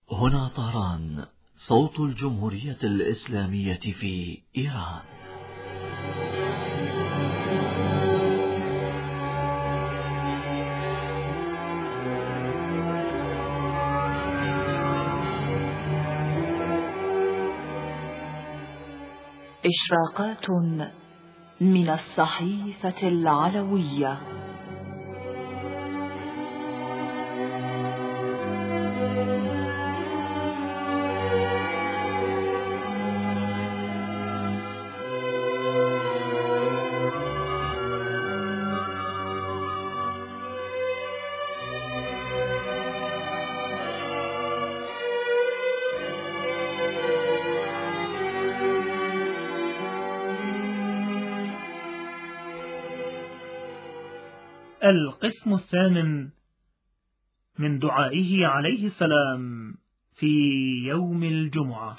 هنا طهران، صوت الجمهورية الإسلامية في إيران. إشراقات من الصحيفة العلوية. القسم الثامن من دعائه عليه السلام في يوم الجمعة.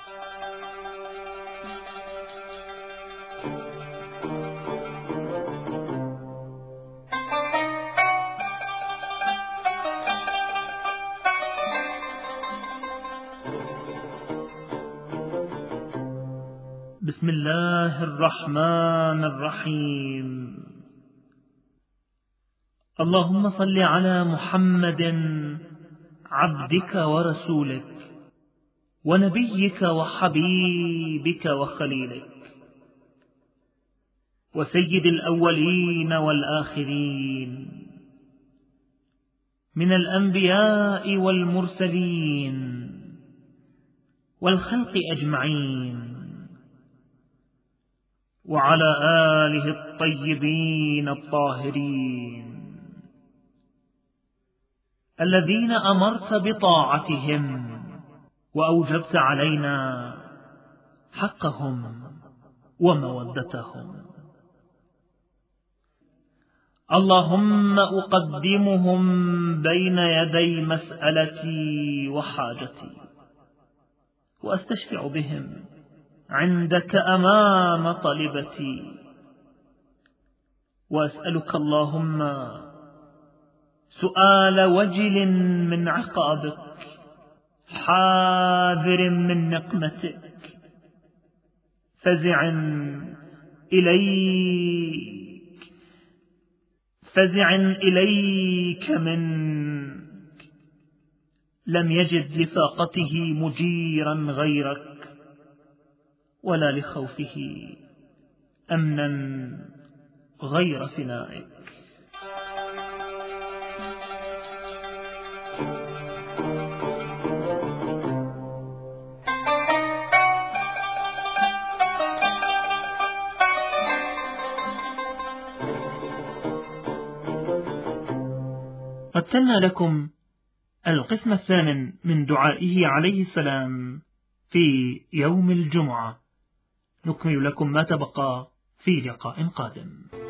بسم الله الرحمن الرحيم. اللهم صل على محمد عبدك ورسولك ونبيك وحبيبك وخليلك وسيد الأولين والآخرين من الأنبياء والمرسلين والخلق أجمعين، وعلى آله الطيبين الطاهرين الذين أمرت بطاعتهم وأوجبت علينا حقهم ومودتهم. اللهم أقدمهم بين يدي مسألتي وحاجتي، وأستشفع بهم عندك أمام طلبتي، وأسألك اللهم سؤال وجل من عقابك، حاذر من نقمتك، فزع إليك منك، لم يجد لفاقته مجيرا غيرك، ولا لخوفه أمنا غير فنائك. رتلنا لكم القسم الثامن من دعائه عليه السلام في يوم الجمعة، نكمل لكم ما تبقى في لقاء قادم.